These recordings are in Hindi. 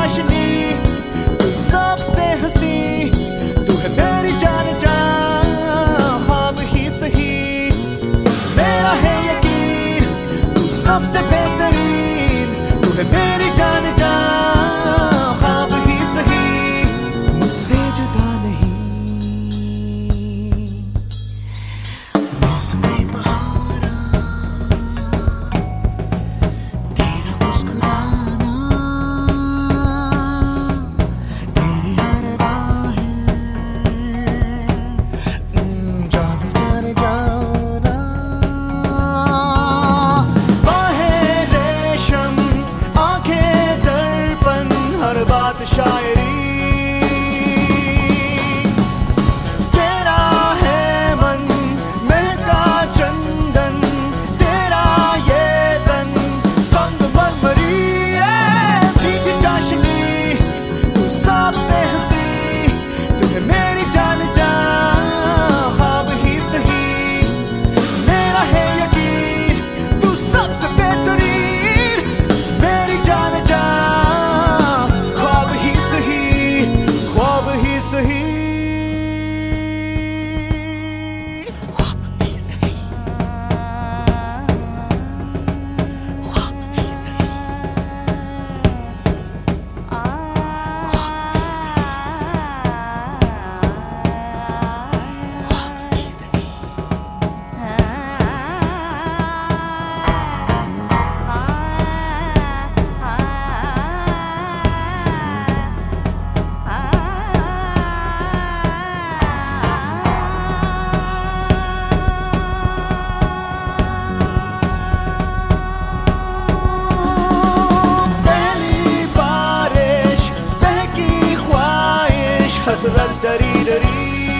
चाशनी, तू सबसे हंसी, तू है मेरी जान जा, ख्वाब ही सही, मेरा है यकीन, तू सबसे बेहतरीन, तू है मेरी जान जा, ख्वाब ही सही, मुझसे जुदा नहीं। मौसम बहारा, तेरा मुस्कुराना, तेरी हर राहें, जादू जाने जाना, बाहें रेशम, आंखें दर्पण, हर बात शायरी, तेरा है मन, महका चंदन, तेरा ये तन, संग मरमरी, मीठी चाशनी, तू सबसे हंसी, तू है मेरी जान जा, ख्वाब ही सही, मेरा है यकीन, तू सबसे बेहतरीन, मेरी जान जा, ख्वाब ही सही, ख्वाब ही सही, ख्वाब ही सही, ख्वाब ही सही, ख्वाब ही सही, ख्वाब ही सही। पहली बारिश, बहकी ख्वाहिश, हसरत डरी डरी,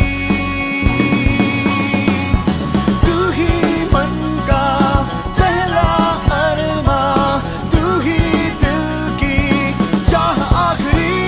तू ही मन का पहला अरमा, तू ही दिल की चाह आखिरी,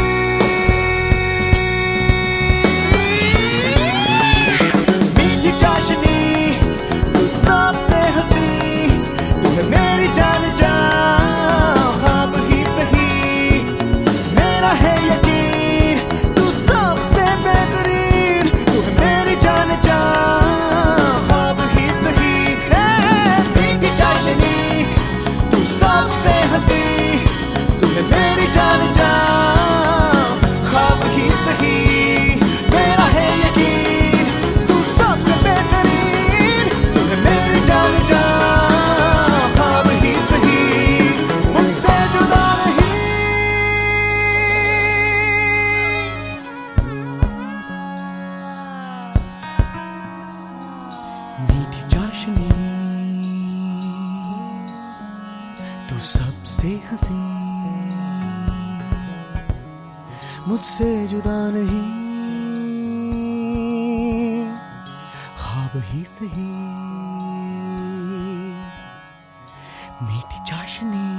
मीठी चाशनी, तू सबसे हंसी, तू है मेरी जान जा, ख्वाब ही सही, मेरा है यकीन, तू सबसे बेहतरीन, तू है मेरी जान जा, ख्वाब ही सही, मीठी चाशनी, तू सबसे हंसी, तू है मेरी जान जा, ख्वाब ही सही, मेरा है यकीन, तू सबसे बेहतरीन, तू है मेरी जान जा, ख्वाब ही सही, मुझसे जुदा नहीं। मीठी चाशनी, तू सबसे हंसी, मुझसे जुदा नहीं, ख्वाब ही सही, मीठी चाशनी।